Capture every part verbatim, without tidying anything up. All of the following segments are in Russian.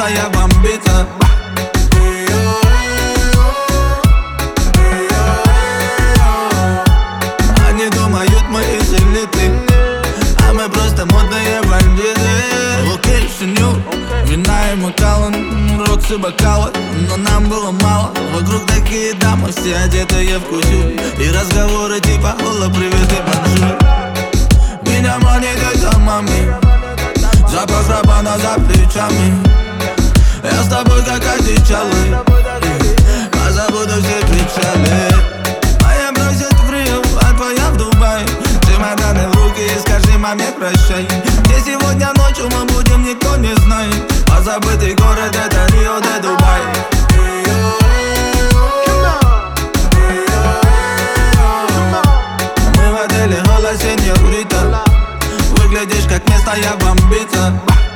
место я бомбиться. Они думают, мы из элиты, а мы просто модные бандиты. Локейшн нью, вина и Макаллан, рокс и бокалы, но нам было мало. Вокруг такие дамы, все одетые в кусю, и разговоры типа «Ола, привет и бонжур». Меня манит это мами, запах рабана за плечами. Я с тобой как одичалый, позабуду все печали. Моя бросит в Рио, а твоя в Дубае. Чемоданы в руки и скажи маме прощай. Где сегодня ночью мы будем, никто не знает. Позабытый город — это Рио де Дубай. Мы в отеле «Ола, сеньорита», выглядишь как место я бомбиться.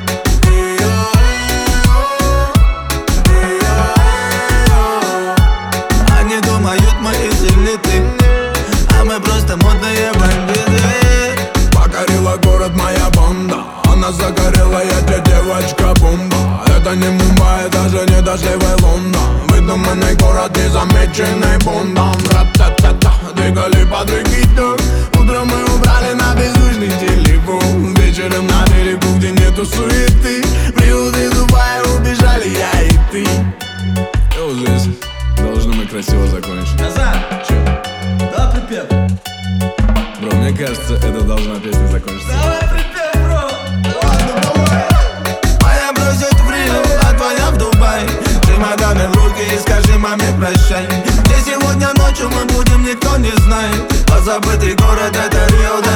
Они думают, мы из элиты, а мы просто модные бандиты. Покорила город моя банда, она загорелая, для девочка бомба. Это не Мумбай, даже не дождливый Лондон. Выдуманный город, незамеченный Бондом. Ра-та-та-та, двигали под рекиту. Утром мы убрали на беззвучный телефон. Вечером на берегу, где нету суеты, в Рио де Дубай убежали я и ты. И вот здесь должны мы красиво закончить. Назад! Че? Да, припев. Бро, мне кажется, это должна песня закончиться. Давай припев, бро! Ладно, давай! Моя бросит в Рио, а твоя в Дубай. Чемоданы в руки и скажи маме прощай. Где сегодня ночью мы будем, никто не знает. Позабытый город — это Рио де